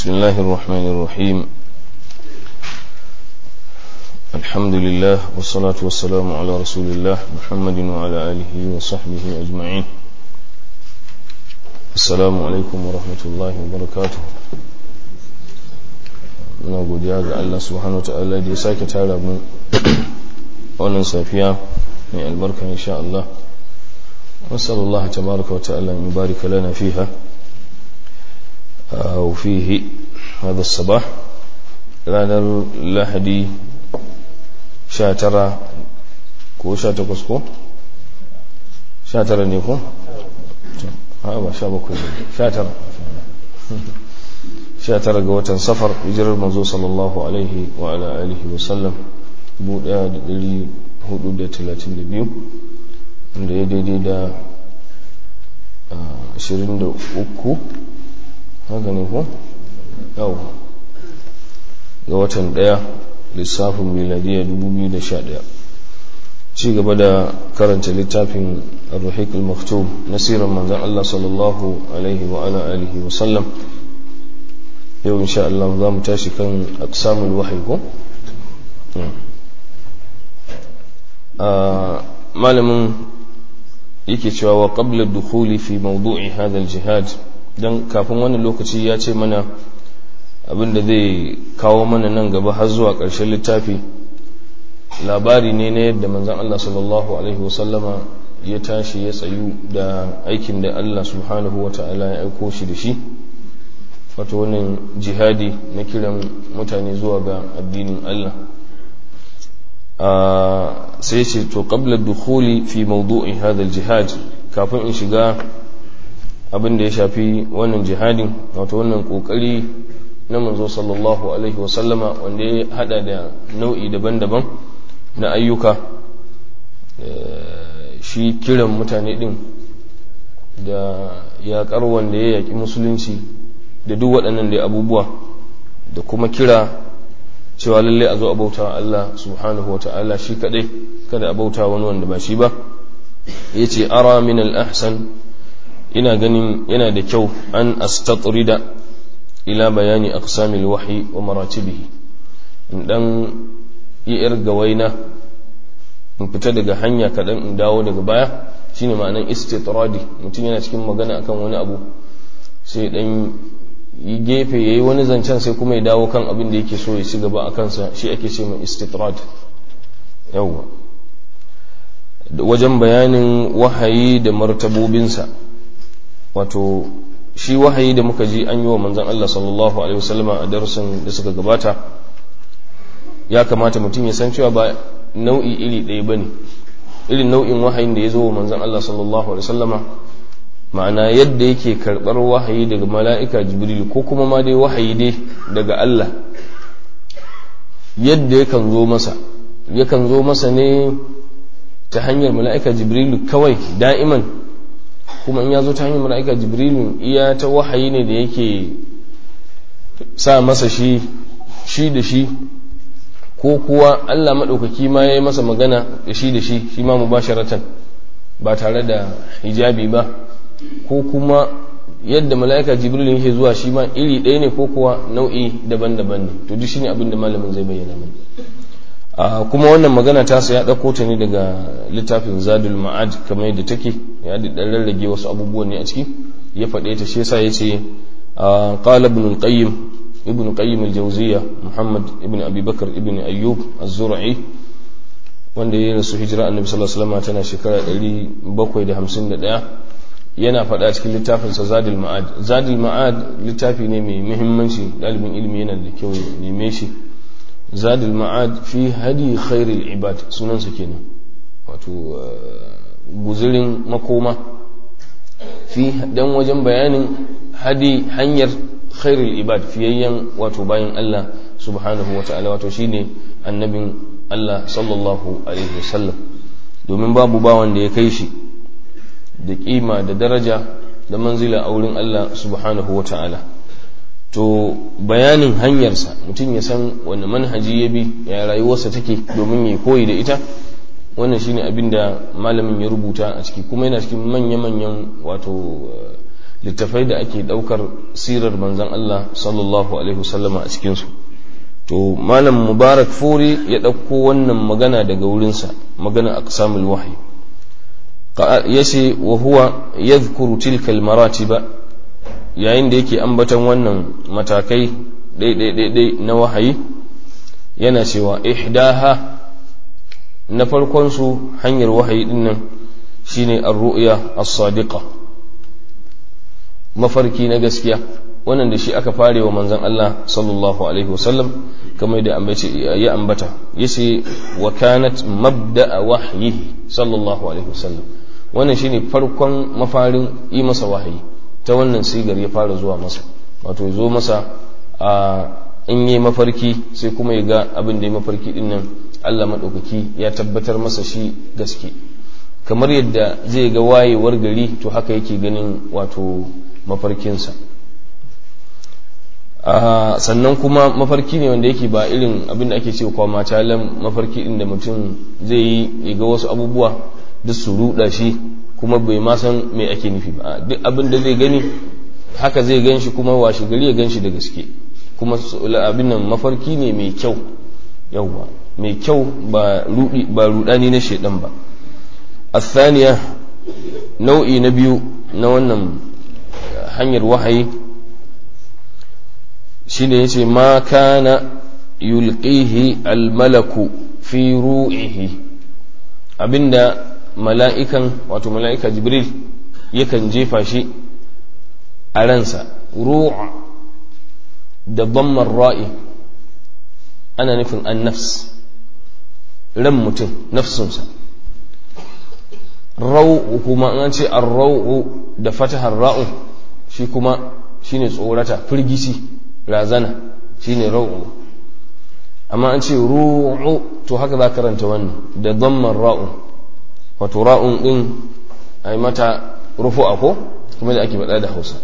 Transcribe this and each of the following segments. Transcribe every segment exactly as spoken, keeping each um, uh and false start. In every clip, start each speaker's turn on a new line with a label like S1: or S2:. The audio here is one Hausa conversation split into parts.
S1: بسم الله الرحمن الرحيم الحمد لله والصلاة والسلام على رسول الله محمد وعلى آله وصحبه أجمعين. السلام عليكم ورحمة الله وبركاته. muna godiya ga Allah subhanahu wa ta'ala da ya sake tara mu wannan safiya mai albarka insha Allah. wasallallahu tabaraka wa ta'ala an yubarika lana fiha wa fihi hadha as-sabah ranar lahadi sha tara ko sha takwas ko sha tara ne ko ha ba sha bakwai ne sha tara sha tara ga watan safar hijirar manzo sallallahu alaihi wa ala alihi wa sallam dubu ɗaya da ɗari hudu da talatin da biyu wanda ya daidai da ashirin da uku haka ne ko yau ga watan ɗaya lissafin miladiya dubu biyu da sha ɗaya. ci gaba da karanta littafin ar-ruhiq al-maktub nasiran manzon Allah sallallahu alaihi wa ala alihi wa sallam. yau insha Allah za mu tashi kan aqsamul wahyi ko malamin yake cewa wa qabla ad-dukhuli fi mawdu'i hadha al-jihad, dan kafin wannan lokaci ya ce mana abinda zai kawo mana nan gaba har zuwa ƙarshen littafi labari ne na yadda manzon Allah sallallahu alaihi wasallama ya tashi ya tsayu da aikin da Allah subhanahu wata'ala ya aiko shi da shi, wato wannan jihadi na kiran mutane zuwa ga addinin Allah. sai ce to qabla dukhuli fi mawdu'i hadha al-jihad, kafin in shiga abin da ya shafi wannan jihadin, wato wannan kokari na manzo sallallahu alaihi wa sallama wanda ya hada da nau'i daban-daban na ayyuka, shi kiran mutane din da yaƙar wanda ya yaƙi musulunci da duk waɗannan da abubuwa, da kuma kira cewa lalle a zo a bauta Allah subhanahu wa ta'ala shi kadai, kada a bauta wani wanda ba shi ba. yace ara min al-ahsan, ina ganin yana da kyau an astatrida ila bayani aqsamil wahyi wa maratibihi, in dan yi yar gawaina in fita daga hanya kadan in dawo daga baya, shine ma'anan istitradi. mutum yana cikin magana akan wani abu sai dan yi gefe yayi wani zancen sai kuma ya dawo kan abin da yake so ya ci gaba a kansa, shi ake ce mai istitrad. yawa wajen bayanin wahayi da martabobinsa, wato shi wahayi da muka ji an yi wa manzon Allah sallallahu alaihi wasallam a darasin da suka gabata, ya kamata mutum ya san cewa ba nau'i iri ɗaya bane. irin nau'in wahayin da ya zo wa manzon Allah sallallahu alaihi wasallama, ma'ana yadda yake karɓar wahayi daga mala'ika jibril ko kuma ma dai wahayi dai daga Allah, yadda yakan zo masa yakan zo masa ne ta hanyar mala'ika jibril kawai da'iman, kuma in ya zo ta hanyar mala'ika jibril iya ta wahayi ne da yake sa masa shi shi da shi, ko kuwa Allah maɗaukaki ma ya yi masa magana da shi da shi shi ma mubasharatan ba tare da hijabi ba, ko kuma yadda mala'ika jibril yake zuwa shi ma iri ɗaya ne ko kuwa nau'i daban-daban ne. to duk shine abin da malamin zai bayyana mana. a kuma wannan magana ta sa ya dauko ta ne daga littafin Zadul Ma'ad kamar yadda take, ya dan rarrage wasu abubuwan ne a ciki ya faɗe ta, shi yasa yace qala ibn al-qayyim ibn qayyim al-jawziyya muhammad ibn abi bakr ibn ayyub az-zur'i, wanda ya rasu hijira annabi sallallahu alaihi wasallam tana shekara ɗari bakwai da hamsin da ɗaya, yana faɗa cikin littafinsa Zadul Ma'ad. Zadul Ma'ad littafi ne mai muhimmanci, ɗalibin ilimi yana da kyau ya neme shi. Zadul Ma'ad fi hadi khairil ibad sunansa kenan, wato guzurin makoma fi dan wajen bayanin hadi hanyar khairil ibad, fiyayyen wato bayan Allah subhanahu wata'ala, wato shine annabin Allah sallallahu alaihi wasallam, domin babu bawan da ya kai shi da kima da daraja da manzila a wurin Allah subhanahu wata'ala. to bayanin hanyarsa, mutum ya san wani manhaji ya bi, ya rayuwarsa take domin ya koyi da ita, wannan shine abin da malamin ya rubuta a ciki, kuma yana cikin manya-manyan wato littafai da ake daukar sirar manzon Allah sallallahu alaihi wasallama a cikin su to malam mubarak furi ya dauko wannan magana daga wurinsa magana aqsamul wahyi yace wa huwa yadhkuru tilka al maratiba yayin da yake ambatan wannan matakai ɗai na wahayi yana cewa ihdaha na farkon su hanyar wahayi dinnan shine ar-ru'ya as-sadiqa mafarki na gaskiya wannan da shi aka fare wa manzon Allah sallallahu alaihi wasallam kamar da ambace ya ambata yace wa kanat mabda'a wahyihi sallallahu alaihi wasallam wannan shine farkon mafarin yi masa wahayi ta wannan sigar ya fara zuwa masa wato zo masa a in yi mafarki sai kuma ya ga abin da ya mafarki din nan Allah madaukaki ya tabbatar masa shi gaske kamar yadda zai ga wayewar gari to haka yake ganin wato mafarkinsa sannan kuma mafarki ne wanda yake ba irin abin da ake cewa kwama talan mafarki din da mutum zai yi ya ga wasu abubuwa duk su ruda shi kuma bai ma san me ake nufi ba duk abin da zai gani haka zai gan shi kuma washe gari ya gan shi da gaske kuma abin nan mafarki ne mai kyau yawwa mai kyau ba rudi ba rudani na shedan ba الثانية nau'i na biyu na wannan hanyar wahayi shine yace ma kana yulqihi almalaku fi ru'ihi abinda mala'ikan wato mala'ika jibril yakan jefa shi a ransa ru' da dammar ra'i ana nufin an-nafs ran mutum nafsunsa rau'u kuma an ce ar-rau'u da fatahar ra'u shi kuma shine tsorata firgici razana shine rau'u amma an ce ru'u to haka za karanta wannan da dhamman ra'u wato ra'un din ai mata rufu'a ko kuma da ake faɗa da Hausa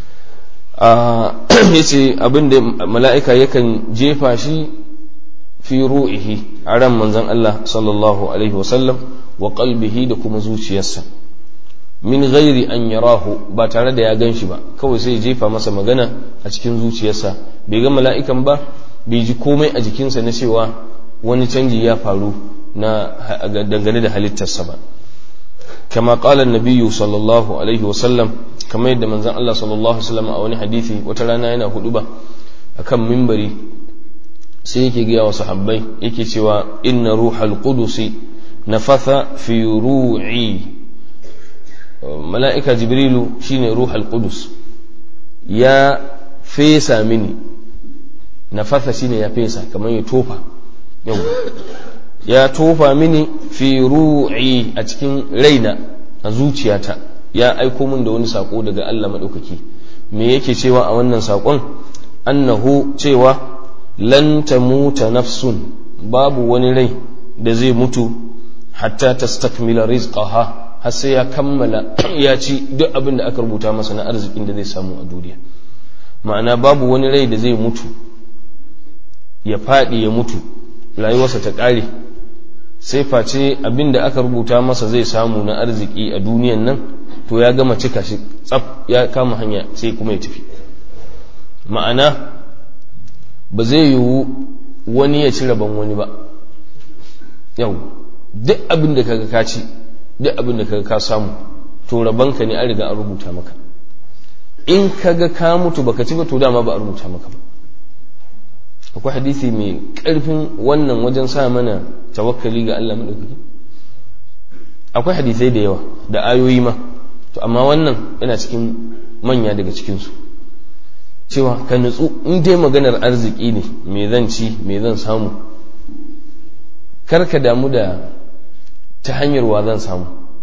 S1: a yace abinda mala'ika yakan jefa shi fi ru'ihi a ran manzon Allah sallallahu alaihi wasallam wa qalbihi da kuma zuciyarsa min ghairi an yarahu ba tare da ya ganshi ba kawai sai ya jefa masa magana a cikin zuciyarsa bai ga mala'ikan ba bai ji komai a jikinsa na cewa wani canji ya faru na dangane da halittarsa ba kama qala an-nabiyyu sallallahu alaihi wa sallam kamar yadda manzon Allah sallallahu alaihi wasallam a wani hadisi wata rana yana huduba akan minbari sai yake ga wa sahabbai yake cewa inna ruhal qudusi nafatha fi ru'i mala'ika jibrilu shine ruhul qudus ya fesa mini nafatha shine ya fesa kamar ya tofa yau ya tofa mini fi ru'i a cikin raina a zuciyata ya aiko min da wani sako daga Allah madaukaki me yake cewa a wannan sakon annahu cewa lan tamuta nafsun babu wani rai da zai mutu hatta tastakmila rizqaha har sai ya kammala ya ci duk abin da aka rubuta masa na arzikin da zai samu a duniya ma'ana babu wani rai da zai mutu ya fadi ya mutu rayuwarsa ta kare sai face abin da aka rubuta masa zai samu na arziki a duniyan nan to ya gama cika shi tsaf ya kama hanya sai kuma ya tafi ma'ana ba zai yiwu wani ya ci rabon wani ba yau duk abin da kaga ka ci duk abin da kaga ka samu to rabanka ne an riga an rubuta maka in kaga ka mutu baka ci ba to dama ba a rubuta maka ba akwai hadisi mai karfin wannan wajen sa mana tawakkali ga Allah madaukaki akwai hadisai da yawa da ayoyi ma to amma wannan yana cikin manya daga cikin su cewa ka nutsu in dai maganar arziki ne me zan ci me zan samu kar ka damu da ta hanyar wa zan samu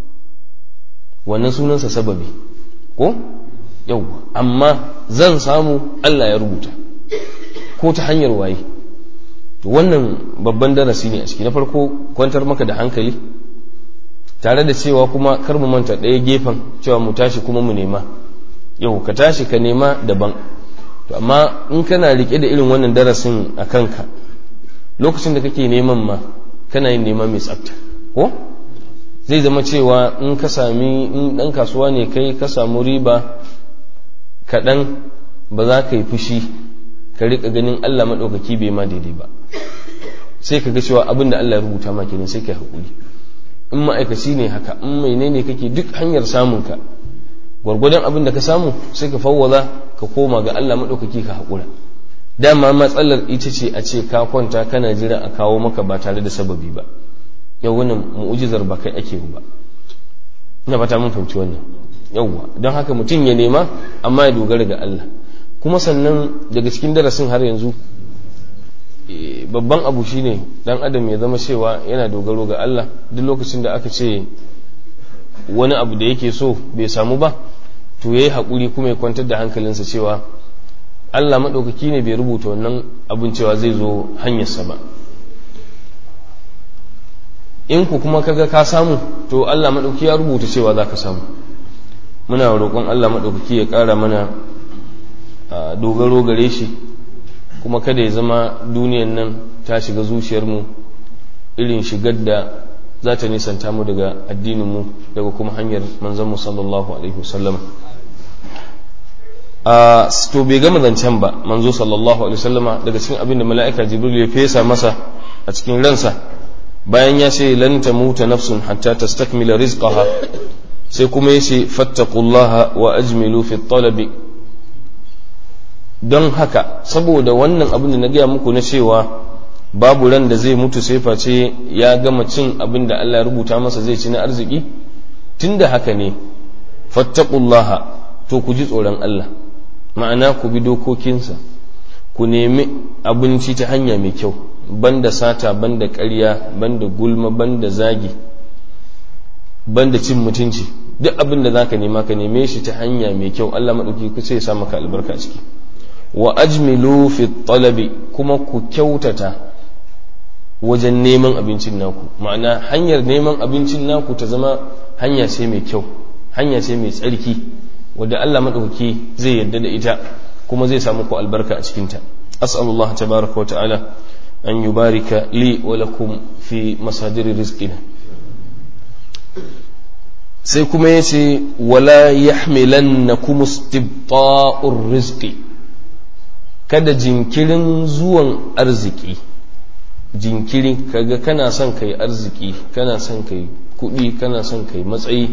S1: wannan sunansa sababi ko yau amma zan samu Allah ya rubuta ko ta hanyar waye to wannan babban darasi ne a ciki na farko kwantar maka da hankali tare da cewa kuma kar mu manta ɗaya gefen cewa mu tashi kuma mu nema yau ka tashi ka nema daban to amma in kana rike da irin wannan darasin a kanka lokacin da kake neman ma kana yin nema mai tsafta ko zai zama cewa in ka sami in dan kasuwa ne kai ka samu riba kaɗan ba za ka yi fushi ka riƙa ganin Allah maɗaukaki bai ma daidai ba, sai ka ga cewa abin da Allah ya rubuta ma kenan sai ka yi haƙuri. In ma'aikaci ne haka, in menene kake, duk hanyar samunka gwargwadon abin da ka samu sai ka fawwaza ka koma ga Allah maɗaukaki ka haƙura. Dama matsalar ita ce a ce ka kwanta kana jira a kawo maka ba tare da sababi ba. Yau wannan mu'ujizar ba kai ake ba. Ina fata mun fahimci wannan. Yawwa, don haka mutum ya nema amma ya dogara ga Allah. Kuma sannan daga cikin darasin har yanzu babban abu shine dan adam ya zama cewa yana dogaro ga Allah duk lokacin da aka ce wani abu da yake so bai samu ba, to yayi haƙuri kuma ya kwantar da hankalinsa cewa Allah maɗaukaki ne bai rubuta wannan abin cewa zai zo hanyarsa ba. In ku kuma kaga ka samu, to Allah maɗaukaki ya rubuta cewa za ka samu. Muna roƙon Allah maɗaukaki ya ƙara mana dogaro gare shi, kuma kada ya zama duniyan nan ta shiga zuciyarmu irin shigar da za ta nisanta mu daga addininmu, daga kuma hanyar manzanmu sallallahu alaihi wasallam. a to bai gama zancen ba manzo sallallahu alaihi wasallama daga cikin abin da mala'ika jibril ya fesa masa a cikin ransa bayan ya ce lan tamuta nafsun hatta tastakmila rizqaha, sai kuma ya ce fattaqullaha wa ajmilu fi talabi. Don haka saboda wannan abin da na gaya muku na cewa babu ran da zai mutu sai face ya gama cin abin da Allah ya rubuta masa zai ci na arziki, tunda haka ne fattaqullaha, to ku ji tsoron Allah, ma'ana ku bi dokokinsa, ku nemi abinci ta hanya mai kyau, banda sata, banda ƙarya, banda gulma, banda zagi, banda cin mutunci. Duk abin da zaka nema ka neme shi ta hanya mai kyau, Allah madauki ku sai ya sa maka albarka ciki. Wa ajmilu fi talabi, kuma ku kyautata wajen neman abincin naku, ma'ana hanyar neman abincin naku ta zama hanya ce mai kyau, hanya ce mai tsarki wadda Allah maɗauki zai yarda da ita kuma zai samu ku albarka a cikinta. As'alullah tabaraka wa ta'ala an yubarika li wa lakum fi masadiri rizqina. Sai kuma yace wala yahmilannakum istibta'ur rizqi, kada jinkirin zuwan arziki, jinkiri kaga kana son kai arziki, kana son kai kuɗi, kana son kai matsayi,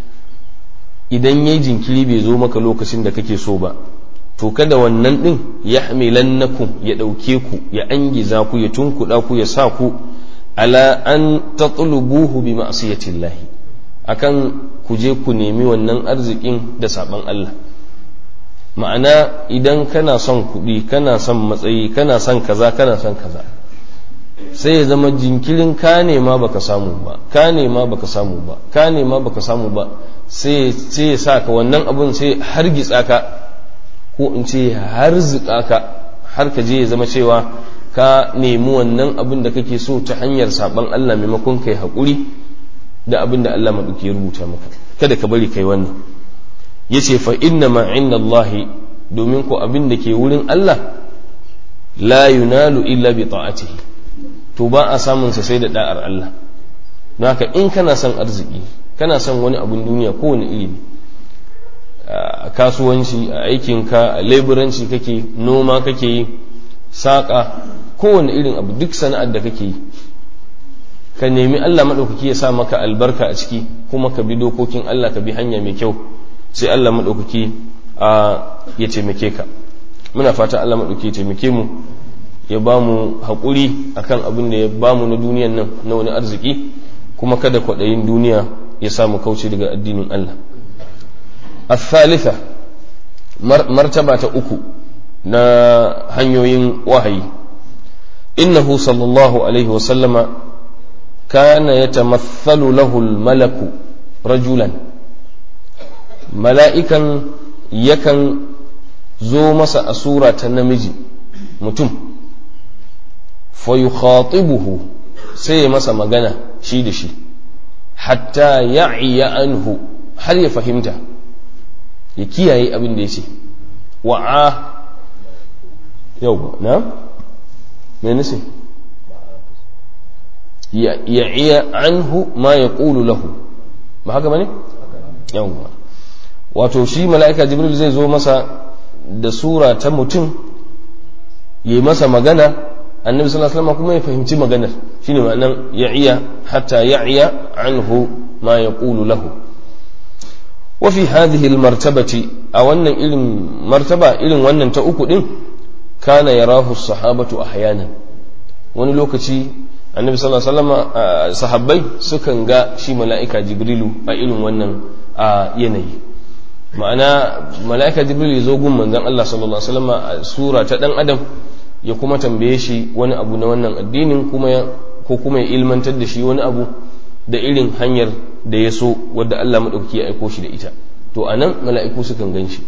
S1: idan yayi jinkiri bai zo maka lokacin da kake so ba, to kada wannan din ya hamilannakum ya dauke ku, ya angiza ku, ya tunkuda ku, ya sa ku ala an tatlubuhu bi ma'siyatillahi, akan ku je ku nemi wannan arzikin da saban Allah. Ma'ana idan kana son kuɗi, kana son matsayi, kana son kaza, kana son kaza, sai ya zama jinkirin ka nema baka samu ba, ka nema baka samu ba, ka nema baka samu ba, sai ya sa ka wannan abun sai hargitsa ka, ko in ce harzika ka, har ka je ya zama cewa ka nemi wannan abin da kake so ta hanyar saban Allah maimakon kai haƙuri da abin da Allah maɗauki ya rubuta maka. Kada ka bari kai wannan. Yace fa inna ma inda Allahi, domin ko abin da ke wurin Allah la yunalu illa bi ta'atihi, to ba a samun sa sai da da'ar Allah. Don haka in kana son arziki, kana son wani abun duniya kowane iri ne, a kasuwanci, a aikinka, a leburanci kake, noma kake yi, saƙa, kowane irin abu, duk sana'ar da kake yi, ka nemi Allah maɗaukaki ya sa maka albarka a ciki, kuma ka bi dokokin Allah, ka bi hanya mai kyau, sai Allah maɗaukaki ya taimake ka. Muna fata Allah maɗaukaki ya taimake mu, ya ba mu haƙuri akan abin da ya ba mu na duniyan nan na wani arziki, kuma kada kwaɗayin duniya ya samu kauce daga addinin Allah. الثالثة مرتبة أكو نا hanyoyin wahayi. إنه صلى الله عليه وسلم كان يتمثل له الملك رجلا، ملائكا يكن زو مسا أسورة نمجي متم فيخاطبه سي مسا مغانا شي دشي حتى يعي عنه هل يفهمته، ya kiyaye abin da ya ce wa'a yau na mai nisi ya iya anhu ma ya ƙulu lahu, ba haka ba ne? yau wato shi mala'ika jibril zai zo masa da sura ta mutum yi masa magana annabi sallallahu alaihi wasallam kuma ya fahimci maganar shine ma'anan ya'iya hatta ya'iya anhu ma yaqulu lahu wa fi hadhihi almartabati a wannan irin martaba irin wannan ta uku din kana yarahu as-sahabatu ahyanan wani lokaci annabi sallallahu alaihi wasallam sahabbai sukan ga shi mala'ika jibrilu a irin wannan yanayi ma'ana mala'ika jibril ya zo gun manzon Allah sallallahu alaihi wasallam a sura ta dan adam ya kuma tambaye shi wani abu na wannan addinin kuma ko kuma ya ilmantar da shi wani abu da irin hanyar da ya so wadda Allah madauki ya aiko shi da ita to anan mala'iku sukan ganshi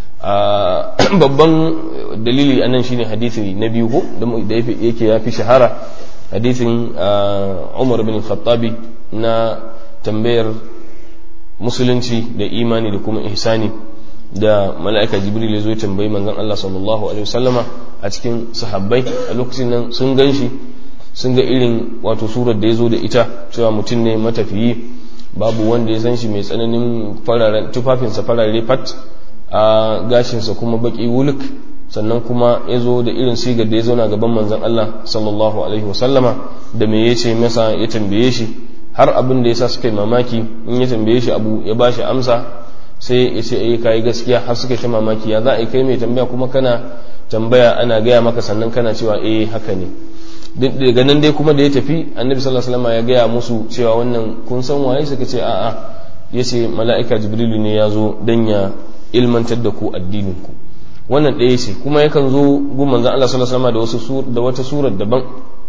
S1: babban dalili anan shine hadisi na biyu ko da yake yafi shahara hadisin Umar bin Khattabi na tambayar musulunci da imani da kuma ihsani da mala'ika jibril ya zo ya tambayi manzon Allah sallallahu alaihi wasallama a cikin sahabbai a lokacin nan sun ganshi sun ga irin wato surar da ya zo da ita cewa mutum ne matafiyi babu wanda ya san shi mai tsananin fararen tufafinsa farare fat a gashinsa kuma baki wuluk sannan kuma ya zo da irin sigar da ya zauna gaban manzon Allah sallallahu alaihi wasallama da me yace masa ya tambaye shi har abin da yasa suka yi mamaki in ya tambaye shi abu ya bashi amsa sai ya ce eh kai gaskiya har suka ta mamaki ya za a kai mai tambaya kuma kana tambaya ana gaya maka sannan kana cewa eh haka ne daga nan dai kuma da ya tafi annabi sallallahu alaihi wasallam ya gaya musu cewa wannan kun san waye suka ce a'a yace mala'ika jibrilu ne ya zo dan ya ilmantar da ku addinin ku wannan ɗaya ce kuma yakan zo gun manzon Allah sallallahu alaihi wasallam da wasu da wata surar daban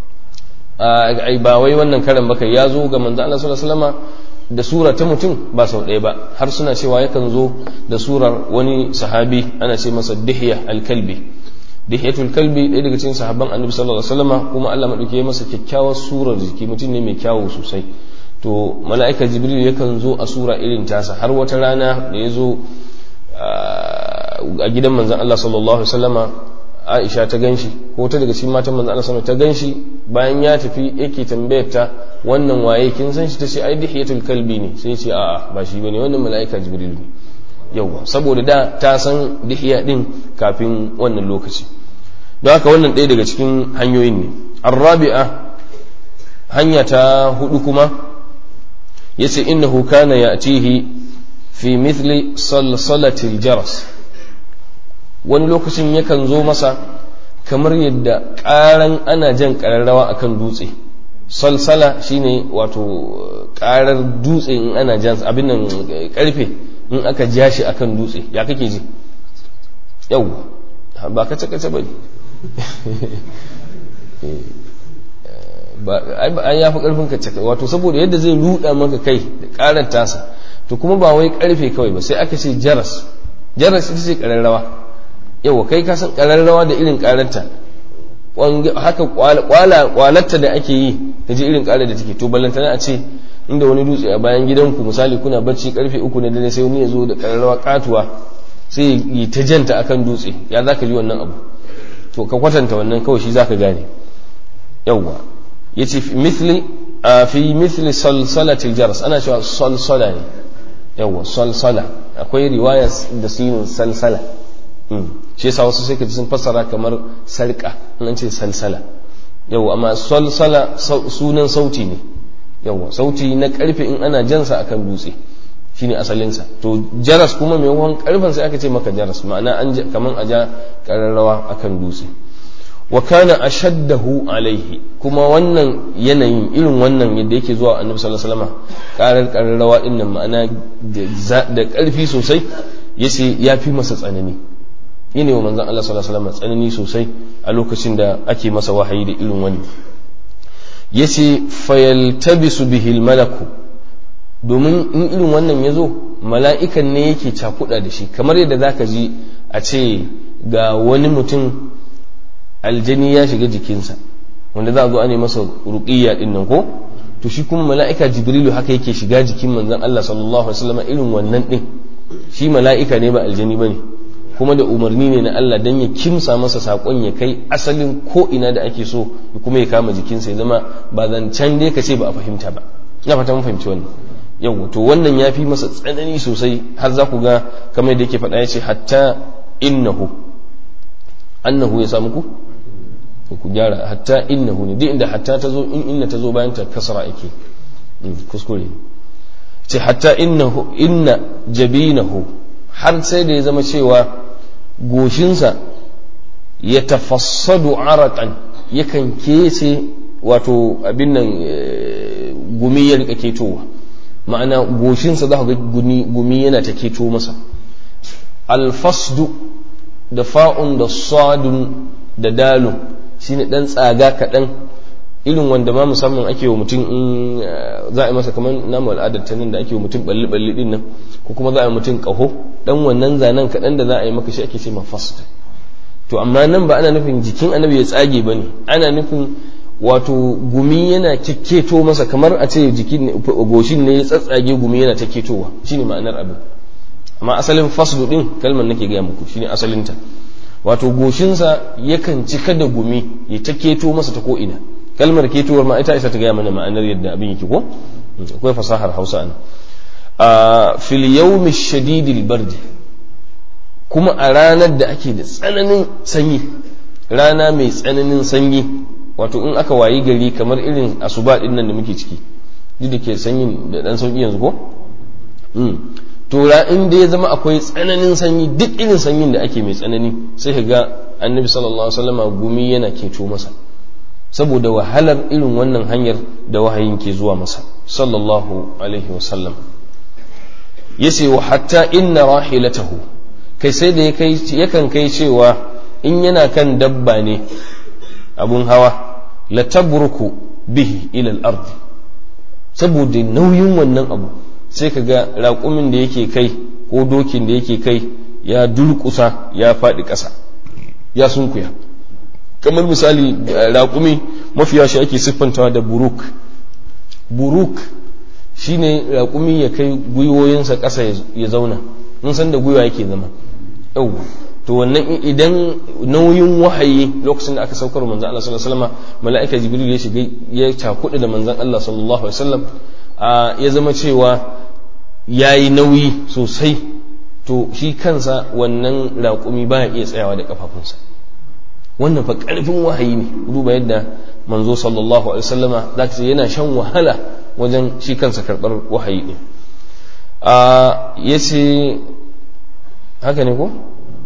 S1: ai ba wai wannan karan baka ya zo ga manzon Allah sallallahu alaihi wasallam da sura ta mutum ba sau ɗaya ba har suna cewa yakan zo da surar wani sahabi ana ce masa Dihya al-Kalbi Dihyatul Kalbi ɗaya daga cikin sahabban Annabi sallallahu alaihi wasallam kuma Allah madauke masa kyakkyawar surar jiki mutum ne mai kyawu sosai to mala'ika Jibril yakan zo a sura irin tasa har wata rana da ya zo a gidan manzon Allah sallallahu alaihi wasallama Aisha ta ganshi ko ta daga cikin matan manzon Allah sallallahu alaihi wasallam ta ganshi bayan ya tafi yake tambayar ta wannan waye kin san shi tace ai Dihyatul Kalbi ne sai ce a'a ba shi bane wannan mala'ika Jibril ne yawa saboda da ta san Dihya din kafin wannan lokaci don haka wannan ɗaya daga cikin hanyoyin ne ar-rabi'a hanya ta hudu kuma yace innahu kana ya'tihi fi mithli salsalatil jaras wani lokacin yakan zo masa kamar yadda ƙaran ana jan ƙararrawa akan dutse salsala shine wato ƙarar dutse in ana jan abin nan ƙarfe in aka ja shi akan dutse ya kake ji yau ba kace kace bane ba ai ya fi ƙarfin kace wato saboda yadda zai ruda maka kai da ƙarar tasa to kuma ba wai ƙarfe kawai ba sai aka ce jaras jaras ita ce ƙararrawa yau kai ka san ƙararrawa da irin ƙararta haka kwalatta da ake yi ta ji irin ƙarar da take to ballantana a ce inda wani dutse a bayan gidanku misali kuna bacci karfe uku na dare sai wani ya zo da ƙararrawa katuwa sai yi ta janta akan dutse ya za ka ji wannan abu to ka kwatanta wannan kawai shi za ka gane yawwa ya ce fi mithli salsalatil jaras ana cewa salsala ne yawwa salsala akwai riwaya da sinin salsala shi yasa wasu sai ka ji sun fassara kamar sarka nan ce salsala yawwa amma salsala sunan sauti ne yawwa sauti na karfe in ana jansa akan dutse shine asalinsa to jaras kuma mai yawan karfin sai aka ce maka jaras ma'ana an kaman a ja kararrawa akan dutse wa kana ashaddahu alaihi kuma wannan yanayin irin wannan yadda yake zuwa annabi sallallahu alaihi wasallam karar kararrawa din nan ma'ana da karfi sosai yace ya fi masa tsanani yene wa manzon Allah sallallahu alaihi wasallam tsanani sosai a lokacin da ake masa wahayi da irin wani yace fayaltabisu bihi almalaku domin in irin wannan yazo mala'ikan ne yake cakuda da shi kamar yadda zaka ji a ce ga wani mutum aljani ya shiga jikinsa wanda za a zo a ne masa ruqiyya din nan ko to shi kuma mala'ika jibrilu haka yake shiga jikin manzon Allah sallallahu alaihi wasallam irin wannan din shi mala'ika ne ba aljani bane kuma da umarni ne na Allah dan ya kimsa masa sakon ya kai asalin ko ina da ake so kuma ya kama jikinsa ya zama ba zancen dai ka ce ba a fahimta ba ina fata mun fahimci wannan yau to wannan ya fi masa tsanani sosai har za ku ga kamar da yake faɗa ya ce hatta innahu annahu ya samu ku ku gyara hatta innahu ne duk inda hatta ta zo in inna ta zo bayan ta kasra ake kuskure ce hatta innahu inna jabinahu har sai da ya zama cewa goshinsa ya tafassadu araqan yakan kece wato abin nan gumi ya rika ketowa ma'ana goshinsa za ka ga gumi yana ta keto masa alfasdu da fa'un da sadun da dalun shine dan tsaga kaɗan irin wanda ma musamman ake wa mutum in za a yi masa kamar namu al'adar ta nan da ake wa mutum balli-balli din nan ko kuma za a yi mutum ƙaho dan wannan zanen kaɗan da za a yi maka shi ake ce mafasd to amma nan ba ana nufin jikin annabi ya tsage ba ne ana nufin wato gumi yana kekketo masa kamar a ce jikin goshin ne ya tsatsage gumi yana ta ketowa shine ma'anar abin amma asalin fasdu din kalmar nake gaya muku shine asalinta wato goshinsa yakan cika da gumi ya ta keto masa ta ko'ina kalmar ketowar ma ita isa ta gaya mana ma'anar yadda abin yake ko akwai fasahar hausa an a fil yawmi shadidil bardi kuma a ranar da ake da tsananin sanyi rana mai tsananin sanyi wato in aka wayi gari kamar irin asuba din nan da muke ciki duk da ke sanyin da dan sauki yanzu ko to in da ya zama akwai tsananin sanyi duk irin sanyin da ake mai tsanani sai ka ga annabi sallallahu alaihi wasallam gumi yana keto masa saboda wahalar irin wannan hanyar da wahayin ke zuwa masa sallallahu alaihi wasallam yace wa hatta inna rahilatahu kai sai da yakan kai cewa in yana kan dabba ne abun hawa la tabruku bihi ila al-ard saboda nauyin wannan abu sai ka ga raƙumin da yake kai ko dokin da yake kai ya durƙusa ya faɗi ƙasa ya sunkuya kamar misali raƙumi mafiya shi ake siffantawa da buruk buruk shine raƙumi ya kai gwiwoyinsa ƙasa ya zauna mun san da gwiwa yake zama yau to wannan idan nauyin wahayi lokacin da aka saukar manzon Allah sallallahu alaihi wasallam mala'ika jibril ya shiga ya cakuɗa da manzon Allah sallallahu alaihi wasallam ya zama cewa yayi nauyi sosai to shi kansa wannan raƙumi baya iya tsayawa da kafafunsa wannan fa ƙarfin wahayi ne duba yadda manzo sallallahu alaihi wasallama zaka ce yana shan wahala wajen shi kansa karɓar wahayi din a yace haka ne ko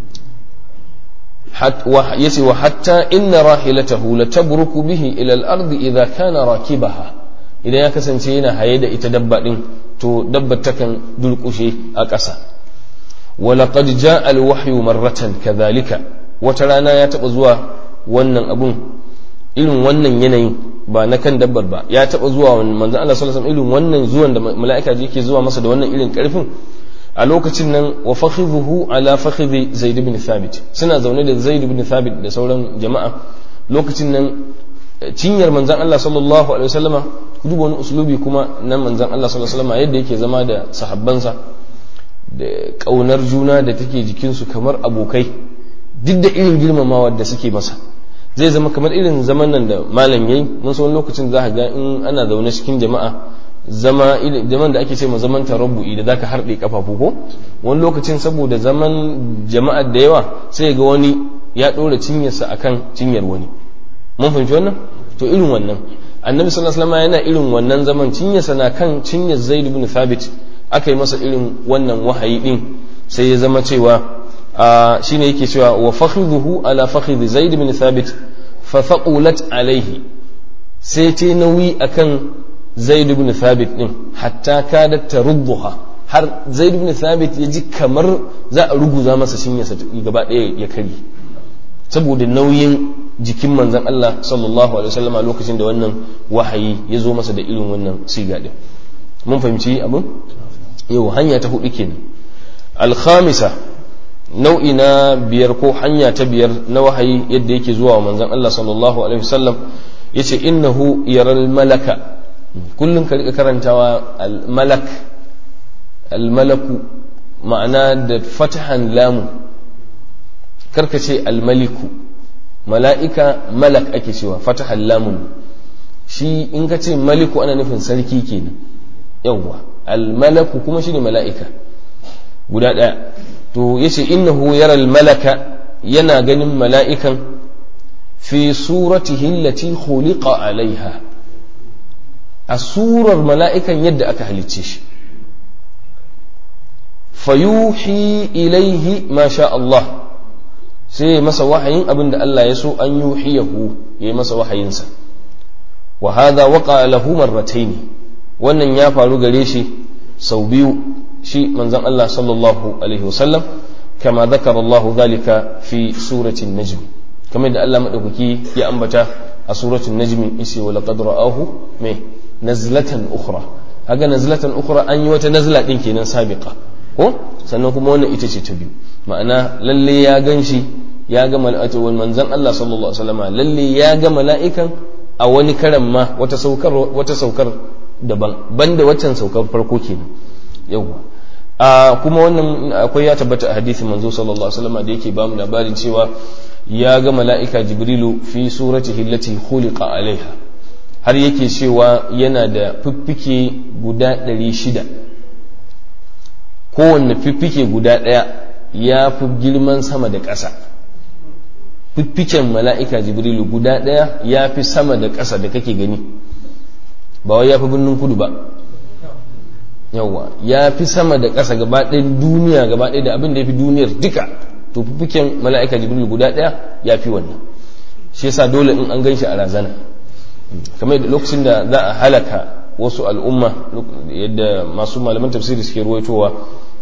S1: yace wa hatta inna rahilatahu la tabruku bihi ila al-ardi idha kana rakibaha idan ya kasance yana haye da ita dabba din to dabba takan dulkushe a ƙasa wa laqad jaa al-wahyu marratan kadhalika wata rana ya taba zuwa wannan abun irin wannan yanayin ba na kan dabbar ba ya taba zuwa manzo Allah sallallahu alaihi wasallam irin wannan zuwan da mala'ika yake zuwa masa da wannan irin karfin a lokacin nan wa fakhidhuhu ala fakhidhi zaid ibn thabit suna zaune da zaid ibn thabit da sauran jama'a lokacin nan cinyar manzon Allah sallallahu alaihi wasallama duba wani uslubi kuma na manzon Allah sallallahu alaihi wasallama yadda yake zama da sahabbansa da kaunar juna da take jikinsu kamar abokai duk da irin girmamawa da suke masa zai zama kamar irin zaman nan da malam yayi mun san lokacin za ka ga in ana zaune cikin jama'a zama zaman da ake ce ma zaman tarabbu'i da zaka harɗe kafafu ko wani lokacin saboda zaman jama'ar da yawa sai ga wani ya ɗora cinyarsa akan cinyar wani mun fahimci wannan to irin wannan annabi sallallahu alaihi wasallam yana irin wannan zaman cinyarsa na kan cinyar zaid ibn thabit aka yi masa irin wannan wahayi din sai ya zama cewa shine yake cewa wa fakhidhuhu ala fakhidhi zaid ibn thabit fa thaqulat alaihi sai ta nauyi akan zaid ibn thabit din hatta kadat tarudduha har zaid ibn thabit ya ji kamar za a ruguza masa cinyarsa gaba ɗaya ya kare saboda nauyin jikin manzon Allah sallallahu alaihi wasallam a lokacin da wannan wahayi ya zo masa da irin wannan siga din mun fahimci abin yau hanya ta hudu kenan al-khamisa nau'i na biyar ko hanya ta biyar na wahayi yadda yake zuwa wa manzon Allah sallallahu alaihi wasallam yace innahu yaral malaka kullum ka rika karantawa al-malak al-malaku ma'ana da fatahan lamu karka ce al-maliku mala'ika malak ake cewa fatahan lamun shi in ka ce maliku ana nufin sarki kenan yawwa al-malaku kuma shine mala'ika guda daya to yace innahu yara al-malaka yana ganin mala'ikan fi suratihi allati khuliqa alaiha, a surar mala'ikan yadda aka halicce shi. Fayuhi ilaihi ma sha Allah, sai masa wahayin abin da Allah ya so an yuhiyahu, ya yi masa wahayinsa. Wa hadha waqa lahu marratayn, wannan ya faru gare shi sau biyu, shi manzon Allah sallallahu alaihi wasallam, kama dhakara Allah dhalika fi surati an-najm, kamar da Allah madaukaki ya ambata a suratul najm, isi wa laqad ra'ahu me nazlatan ukhra. Haga nazlatan ukhra an yi wata nazla din kenan sabiqa ko, sannan kuma wannan ita ce ta biyu, ma'ana lalle ya ganshi, ya ga mala'ika wal manzon Allah sallallahu alaihi wasallam lalle ya ga mala'ikan a wani karan ma, wata saukar wata saukar daban banda waccan saukar farko kenan. Yawa a kuma wannan akwai ya tabbata a hadisin manzo sallallahu alaihi wasallam da yake ba mu labarin cewa ya ga mala'ika Jibrilu fi suratihi allati khuliqa alaiha, har yake cewa yana da fiffike guda ɗari shida, kowanne fiffike guda ɗaya ya fi girman sama da ƙasa. Fiffiken mala'ika Jibrilu guda ɗaya ya fi sama da ƙasa da kake gani, ba wai ya fi birnin kudu ba, yawa ya fi sama da ƙasa gaba ɗaya, duniya gaba ɗaya da abin da ya fi duniyar duka, to fiffiken mala'ika Jibrilu guda ɗaya ya fi wannan. Shi yasa dole in an gan shi a razana, kamar lokacin da za a halaka wasu al'umma, yadda masu malaman tafsiri suke ruwaitowa,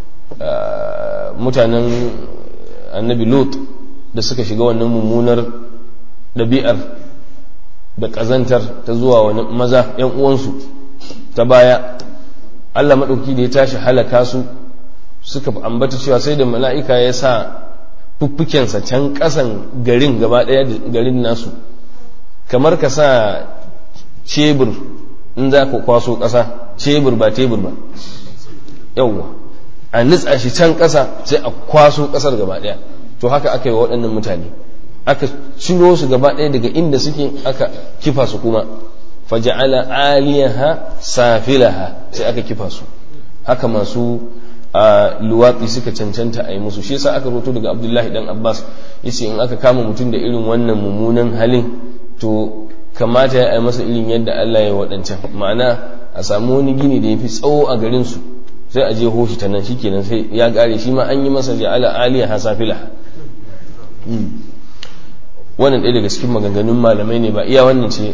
S1: mutanen annabi Lut da suka shiga wannan mummunar ɗabi'ar da ƙazantar ta zuwa wani maza ‘yan uwansu ta baya, Allah maɗauki da ya tashi halaka su, suka ambata cewa sai da mala'ika ya sa fuffukensa can ƙasan garin gaba ɗaya da garin nasu, kamar ka sa cebur in za ka kwaso ƙasa, cebur ba tebur ba, yawwa a nitsa shi can ƙasa sai a kwaso ƙasar gaba ɗaya. To haka aka yi wa waɗannan mutane, aka ciro su gaba ɗaya daga inda suke, aka kifa su kuma, faja'ala aliyaha safilaha, sai aka kifa su. Haka masu a luwaɗi suka cancanta a yi musu. Shi yasa aka roto daga Abdullahi dan Abbas, yace in aka kama mutum da irin wannan mummunan halin, to kamata ya yi masa irin yadda Allah ya waɗancan, ma'ana a samu wani gini da ya fi tsawo a garin su, sai a je hoshi ta nan, shikenan sai ya ƙare, shi ma an yi masa ja'ala aliyaha safilaha. Wannan ɗaya daga cikin maganganun malamai ne, ba iya wannan ce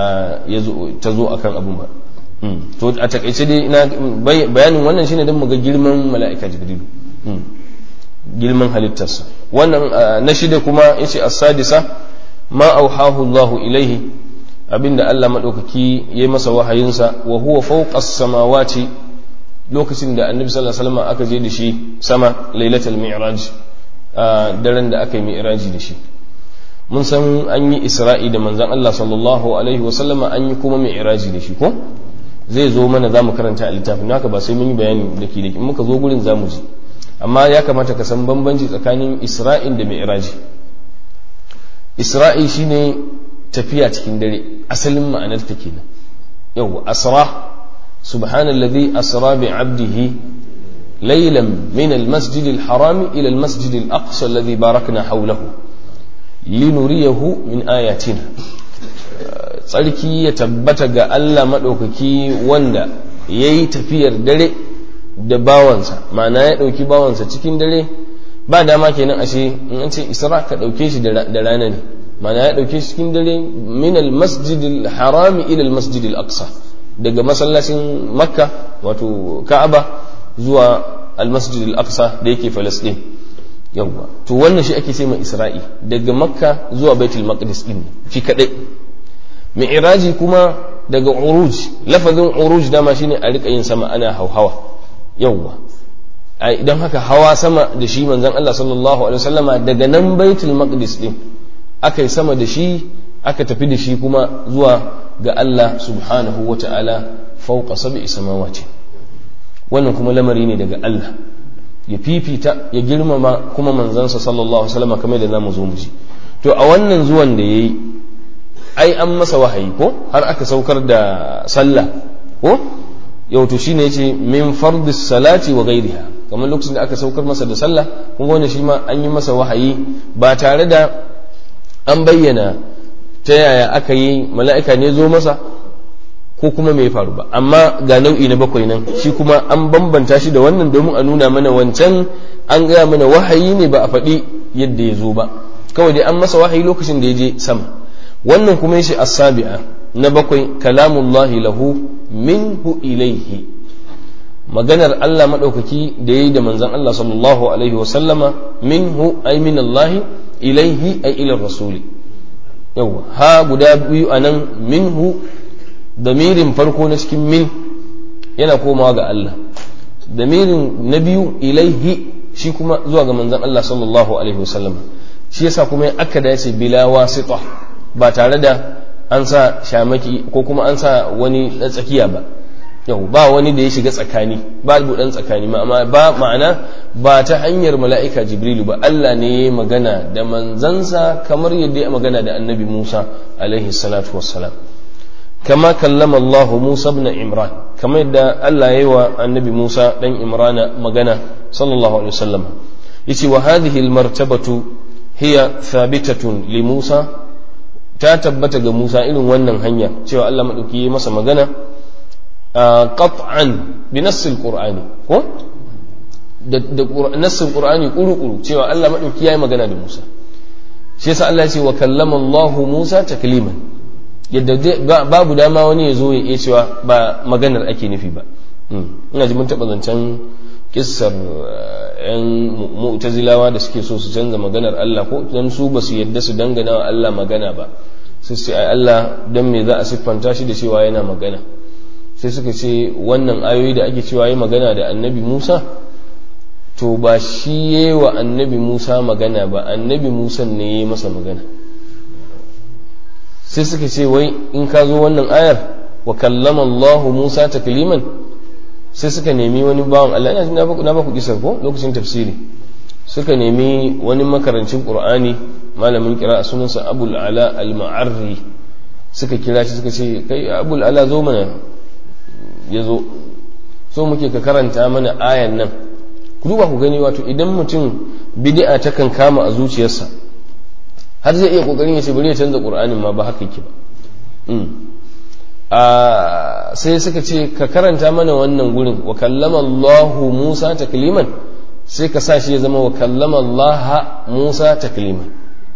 S1: ta zo akan abun ba. To a takaice dai ina bayanin wannan shine don mu ga girman mala'ika Jibrilu, girman halittarsa. Wannan na shida kuma yace as-sadisa ma auhahu Allah ilaihi, abinda Allah madaukaki yayi masa wahayinsa, wa huwa fawqa as-samawati, lokacin da annabi sallallahu alaihi wasallam aka je da shi sama lailatul mi'raj, daren da aka yi mi'raji da shi. Mun san an yi isra'i da manzon Allah sallallahu alaihi wasallam, an yi kuma mi'raji da shi ko zai zo mana, zamu karanta a littafin haka, ba sai mun yi bayani da ke da muka zo gurin zamu ji, amma ya kamata ka san bambanci tsakanin isra'in da mi'raji. Isra'i shine tafiya cikin dare, asalin ma'anar ta kenan. Yau asra, subhanallazi asra bi 'abdihi laylan min al-masjid al-haram ila al-masjid al-aqsa alladhi barakna hawlahu linuriyahu min ayatina. Tsarki ya tabbata ga Allah madaukaki wanda yayi tafiyar dare da bawansa, ma'ana ya dauki bawansa cikin dare. Ba dama kenan ashe in an ce isra ka dauke shi da rana ne, ma'ana ya dauke shi cikin dare min al-masjid al-haram ila al-masjid al-aqsa, daga masallacin Makka wato Ka'aba zuwa al-masjid al-aqsa da yake Palestine. Yawwa to wannan shi ake ce mai isra'i, daga Makka zuwa Baitul Maqdis din shi kadai. Mi'raji kuma daga uruj, lafazin uruj dama shine a rika yin sama ana hauhawa. Yawwa idan haka hawa sama da shi manzon Allah sallallahu alaihi wasallama daga nan Baitul Maqdis din aka yi sama da shi, aka tafi da shi kuma zuwa ga Allah subhanahu wata'ala fawqa sab'i samawati. Wannan kuma lamari ne daga Allah, ya fifita ya girmama kuma manzansa sallallahu alaihi wasallama, kamar da zamu zo mu ji. To a wannan zuwan da yayi, ai an masa wahayi ko har aka saukar da sallah ko yau to shine yace min fardis salati wa ghairiha, kamar lokacin da aka saukar masa da sallah kun ga shi ma an yi masa wahayi ba tare da an bayyana ta yaya aka yi mala'ika ne zo masa ko kuma mai faru ba, amma ga nau'i na bakwai nan shi kuma an bambanta shi da wannan domin a nuna mana wancan an gaya mana wahayi ne ba a faɗi yadda ya zo ba, kawai dai an masa wahayi lokacin da ya je sama. Wannan kuma yace as-sabi'a na bakwai kalamullahi lahu minhu ilaihi, maganar Allah maɗaukaki da yayi da manzon Allah sallallahu alaihi wasallama minhu ay min Allah ilaihi ay ila rasuli. Yawa ha guda biyu anan minhu, damirin farko na cikin min yana komawa ga Allah, damirin na biyu ilaihi shi kuma zuwa ga manzon Allah sallallahu alaihi wasallama. Shi yasa kuma aka da yace bila wasita, ba tare da an sa shamaki ko kuma an sa wani dan tsakiya ba. Yau ba wani da ya shiga tsakani, ba dan tsakani ma ba ma'ana ba ta hanyar mala'ika Jibrilu ba, Allah ne ya magana da manzansa kamar yadda ya magana da annabi Musa alaihi salatu wassalam. Kama kallama Allah Musa ibn Imran, kama yadda Allah ya yi wa annabi Musa dan Imrana magana sallallahu alaihi wasallam. Yace wa hadhihi al-martabatu hiya thabitatun li Musa, ta tabbata ga Musa irin wannan hanya cewa Allah madauki ya masa magana qat'an bi nassil qur'ani, ko da nassin qur'ani kuru-kuru cewa Allah madauki ya yi magana da Musa. Shi yasa Allah ya ce wa kallama Allah Musa takliman, yadda babu dama wani ya zo ya iya cewa ba maganar ake nufi ba. Ina ji mun taɓa zancen kissar yan mu'tazilawa da suke so su canza maganar Allah, ko dan su ba su yadda su dangana wa Allah magana ba, sai su ai Allah dan me za a siffanta shi da cewa yana magana. Sai suka ce wannan ayoyi da ake cewa yi magana da annabi Musa, to ba shi yayi wa annabi Musa magana ba, annabi Musa ne yayi masa magana. Sai suka ce wai in ka zo wannan ayar wa kallama Allah Musa takliman, sai suka nemi wani bawan Allah, ina na ba ku kisar ko lokacin tafsiri, suka nemi wani makarancin Qur'ani malamin kira sunansa Abul Ala al-Ma'arri, suka kira shi suka ce kai Abul Ala zo mana, ya zo so muke ka karanta mana ayan nan. Ku duba ku gani, wato idan mutum bid'a ta kan kama a zuciyarsa har zai iya kokarin ya ce bari ya canza Qur'anin ma ba haka yake ba. a sai suka ce ka karanta mana wannan gurin wa kallama Allahu Musa takliman, sai ka sa shi ya zama wa kallama Allah Musa takliman.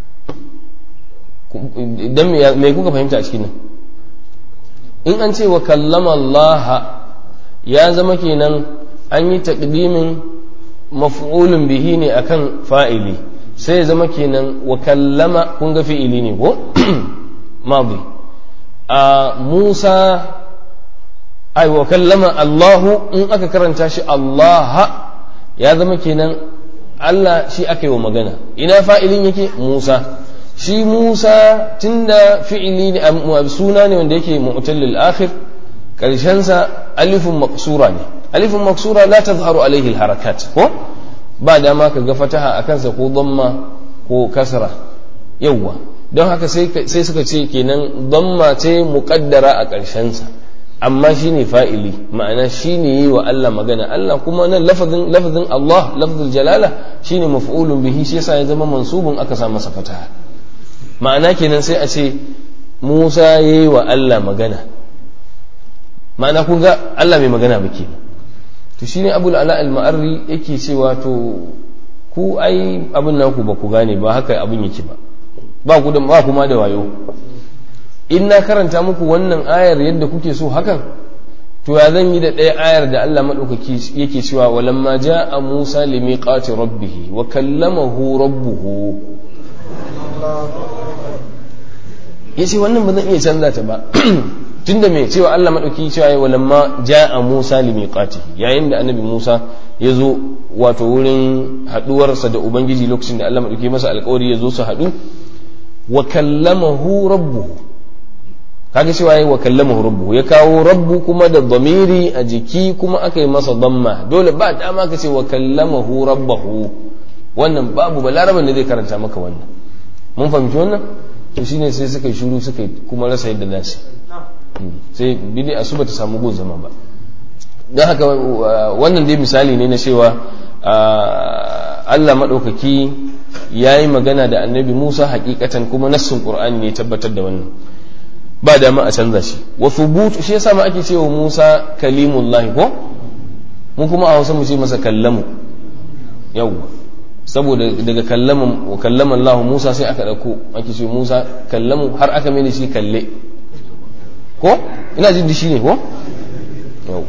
S1: dan me kuka fahimta a cikin nan? In an ce wa kallama Allah ya zama kenan an yi taqdimin maf'ulun bihi ne akan fa'ili, sai ya zama kenan wa kallama kun ga fi'ili ne ko madi. a Musa ai wa kallama Allahu, in aka karanta shi Allah ya zama kenan Allah shi aka yi wa magana. Ina fa'ilin yake? Musa. Shi Musa tunda fi'ili ne suna ne wanda yake mu'tallil akhir, karshensa alifun maqsura ne. Alifun maqsura la tazharu alaihi alharakat, ko ba dama ka ga fataha akan sa ko dhamma ko kasra. Yawwa, don haka sai sai suka ce kenan dhamma ce muqaddara a karshensa, amma shine fa'ili, ma'ana shine yi wa Allah magana. Allah kuma nan lafazin lafazin Allah lafzul jalala shine maf'ulun bihi, shi yasa ya zama mansubun aka sa masa fataha. Ma'ana kenan sai a ce Musa yayi wa Allah magana, ma'ana kun ga Allah mai magana ba ke. To shine Abul Ala al-Ma'arri yake cewa to ku ai abin naku ba ku gane ba, haka abin yake ba, ba ku da ba kuma da wayo. In na karanta muku wannan ayar yadda kuke so hakan, to ya zan yi da ɗaya ayar da Allah maɗaukaki yake cewa walamma ja'a Musa limiqati rabbih wa kallamahu rabbuhu. Yace wannan ba zan iya canza ta ba tunda me cewa Allah maɗauki cewa walamma ja'a Musa limiqati, yayin da annabi Musa ya zo wato wurin haɗuwarsa da Ubangiji lokacin da Allah maɗauki masa alƙawari ya zo su haɗu, wa kallamahu rabbuhu. Kaga cewa yayi wa kallamahu rabbuhu, ya kawo rabbu kuma da dhamiri a jiki kuma aka yi masa dhamma, dole ba dama ka ce wa kallamahu rabbahu. Wannan babu balaraban da zai karanta maka wannan. Mun fahimci wannan? To shine sai suka yi shiru suka kuma rasa yadda za su, sai bid'a su bata samu gun zama ba. don haka wannan dai misali ne na cewa Allah maɗaukaki ya yi magana da annabi Musa hakikatan, kuma nassin Qur'ani ne tabbatar da wannan, ba dama a canza shi. wa thubut, shi yasa ma ake cewa Musa kalimullahi ko mun kuma a Hausa mu ce masa kallamu, yau saboda daga kallaman wa kallama Allah Musa sai aka dauko ake cewa Musa kallamu, har aka mai da shi kalle ko, ina jin shi ne ko, yau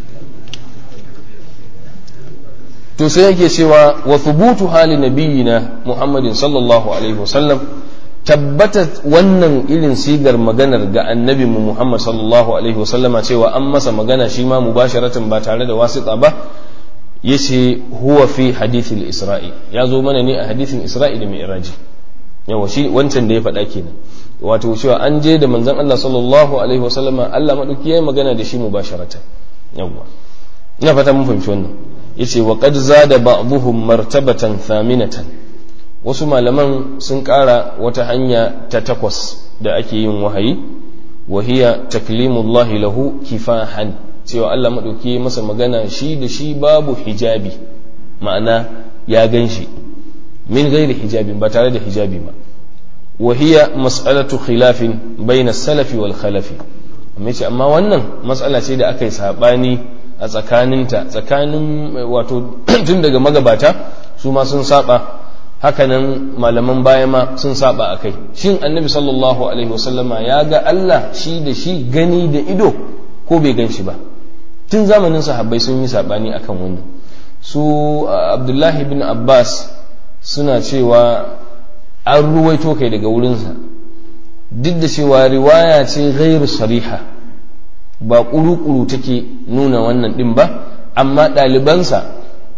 S1: to sai yake cewa wa thubutu hali nabiyina Muhammadin sallallahu alaihi wasallam, tabbata wannan irin sigar maganar ga annabi mu Muhammad sallallahu alaihi wasallama cewa an masa magana shi ma mubasharatan ba tare da wasita ba, yace huwa fi hadithil isra'i, ya zo mana ne a hadithin isra'i da mi'raji. yawa shi wancan da ya faɗa kenan, wato cewa an je da manzon Allah sallallahu alaihi wasallama, Allah madauki yayin magana da shi mubasharatan. yawa ina fata mun fahimci wannan. yace wa qad zada ba'dhum martabatan thaminatan, wasu malaman sun ƙara wata hanya ta takwas da ake yin wahayi, wa hiya taklimullahi lahu kifahan, cewa Allah madauki masa magana shi da shi babu hijabi, ma'ana ya ganshi min ghairi hijabin, ba tare da hijabi ba. wa hiya mas'alatu khilafin bayna salafi wal khalafi, amma yace amma wannan mas'ala ce da aka yi sabani a tsakaninta, tsakanin wato tun daga magabata su ma sun saba, hakanan malaman baya ma sun saba a kai. Shin annabi sallallahu alaihi wasallama ya ga Allah shi da shi gani da ido ko bai gan shi ba? Tun zamanin sahabbai sun yi sabani akan wannan. Su Abdullahi bin Abbas suna cewa an ruwaito kai daga wurinsa, duk da cewa riwaya ce ghairu sariha, ba ƙuru-ƙuru take nuna wannan ɗin ba, amma ɗalibansa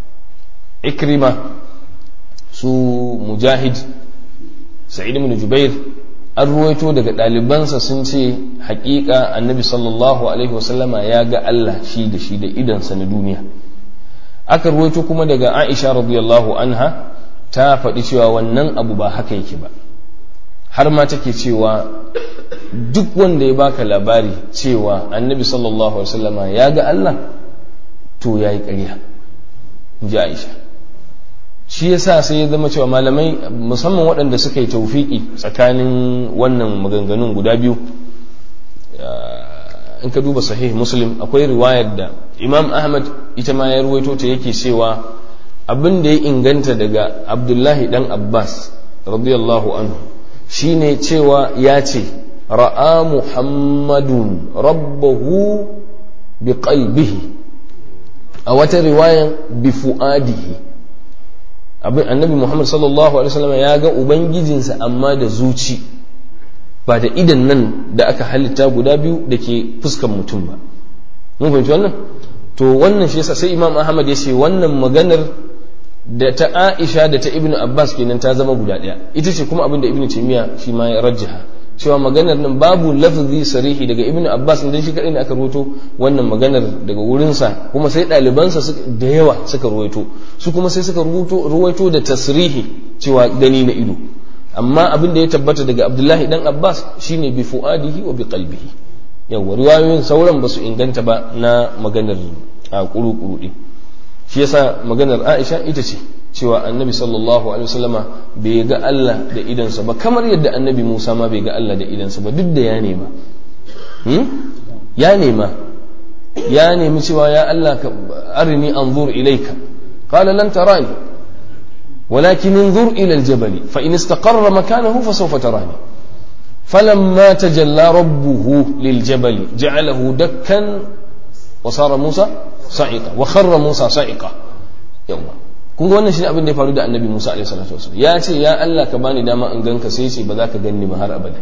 S1: Ikrima, su Mujahid, Sa'id ibn Jubair, an ruwaito daga ɗalibansa sun ce haƙiƙa annabi sallallahu alaihi wasallama ya ga Allah shi da shi da idansa na duniya. Aka ruwaito kuma daga Aisha radiyallahu anha ta faɗi cewa wannan abu ba haka yake ba, har ma take cewa duk wanda ya baka labari cewa annabi sallallahu alaihi wasallama ya ga Allah to yayi ƙarya, ji Aisha. Shi yasa sai ya zama cewa malamai musamman waɗanda suka yi tawfiki tsakanin wannan maganganun guda biyu, in ka duba sahih Muslim akwai riwayar da Imam Ahmad ita ma ya ruwaito ta, yake cewa abin da ya inganta daga Abdullahi dan Abbas radiyallahu anhu shine cewa ya ce ra'a Muhammadun rabbahu bi qalbihi, a wata riwayan bi fuadihi, abin annabi Muhammad sallallahu alaihi wasallam ya ga ubangijinsa amma da zuci, ba da idan nan da aka halitta guda biyu da ke fuskan mutum ba. mun fahimci wannan? To wannan shi yasa sai Imam Ahmad ya ce wannan maganar da ta Aisha da ta Ibn Abbas kenan ta zama guda ɗaya, ita ce kuma abin da Ibn Taymiyyah shi ma ya rajjaha, cewa maganar nan babu lafzi sarihi daga Ibn Abbas, dan shi kadai ne aka ruwaito wannan maganar daga wurinsa, kuma sai ɗalibansa da yawa suka ruwaito, su kuma sai suka ruwaito da tasrihi cewa gani na ido. Amma abin da ya tabbata daga Abdullahi dan Abbas shine bi fuadihi wa bi qalbihi. Yawa riwayoyin sauran ba su inganta ba na maganar a kuru-kuru din. Shi yasa maganar Aisha ita ce cewa annabi sallallahu alaihi wasallama bai ga Allah da idansa ba, kamar yadda annabi Musa ma bai ga Allah da idansa ba, duk da ya nema hmm? ya nema ya nemi cewa ya Allah ka arini anzur ilayka, qala lan tarani walakin انظر إلى الجبل فإن استقر مكانه فسوف تراني فلما تجلى ربه للجبل جعله دكا وصار موسى صعقا وخر موسى صعقا يوم kun ga wannan shine abin da ya faru da annabi Musa alaihi salatu wasallam, ya ce ya Allah ka bani dama in ganka, sai ce ba za ka ganni ba har abada,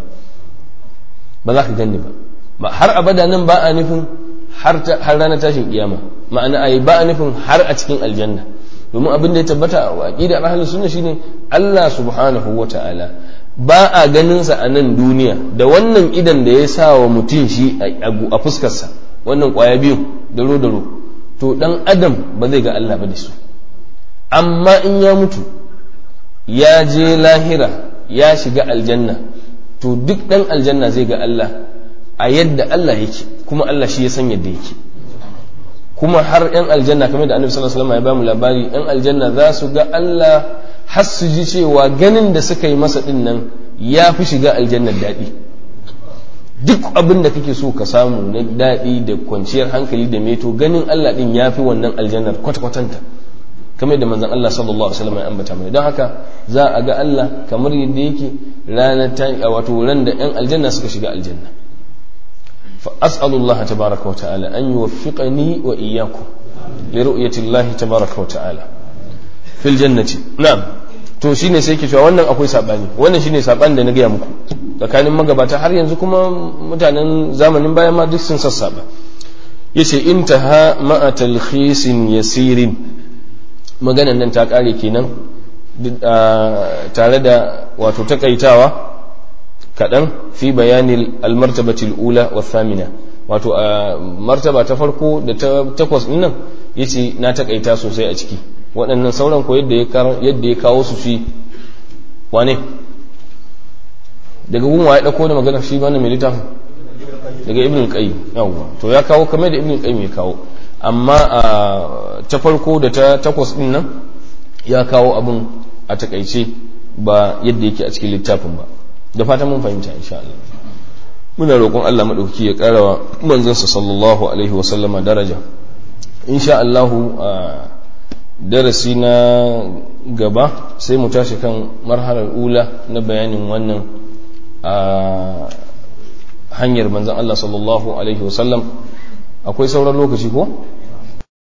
S1: ba za ka ganni ba ba har abada nan ba a nufin har har ranar tashin kiyama, ma'ana ai ba a nufin har a cikin aljanna, domin abin da ya tabbata a aqidar ahlus sunna shine Allah subhanahu wata'ala ba a ganin sa a nan duniya da wannan idan da ya sa wa mutum shi a fuskar sa, wannan kwaya biyu daro daro, to dan adam ba zai ga Allah ba da su. Amma in ya mutu ya je lahira ya shiga aljanna, to duk dan aljanna zai ga Allah a yadda Allah yake, kuma Allah shi ya san yadda yake. kuma har yan aljanna kamar da annabi sallallahu alaihi wasallam ya ba mu labari yan aljanna za su ga Allah har su ji cewa ganin da suka yi masa din nan ya fi shiga aljannar daɗi. Duk abin da kake so ka samu na daɗi da kwanciyar hankali da meto ganin Allah din ya fi wannan aljannar kwata-kwatanta kamar da manzon Allah sallallahu alaihi wasallam ya ambata mana. Don haka za a ga Allah kamar yadda yake ranar ta wato ran da yan aljanna suka shiga aljanna. fa as'alullaha tabaaraka wa ta'ala an yuwaffiqani wa iyyakum li ru'yati Allah tabaaraka wa ta'ala fil jannati. Na'am, to shine sai yake cewa wannan akwai sabani, wannan shine saban da na gaya muku tsakanin magabata har yanzu kuma mutanen zamanin bayan ma duk sun sassaba. Yace intaha ma'a talkhisin yasirin, maganan nan ta kare kenan tare da wato takaitawa kadan fi bayanil almartabatil ula wa thamina, wato a martaba ta farko da ta takwas din nan yace na takaita sosai a ciki. Waɗannan sauran ko yadda ya kawo su shi wane daga gunwa ya ɗauko da magana shi ba na mai littafin daga ibn al-qayyim. yawwa to ya kawo kamar da ibn al-qayyim ya kawo, amma a ta farko da ta takwas din nan ya kawo abin a takaice ba yadda yake a cikin littafin ba. Da fatan mun fahimta insha Allah. Muna roƙon Allah madaukaki ya ƙarawa manzansa sallallahu alaihi wa sallama daraja. Insha Allah darasi na gaba sai mu tashi kan marhalar ula na bayanin wannan a hanyar manzon Allah sallallahu alaihi wa sallam. Akwai sauran lokaci ko?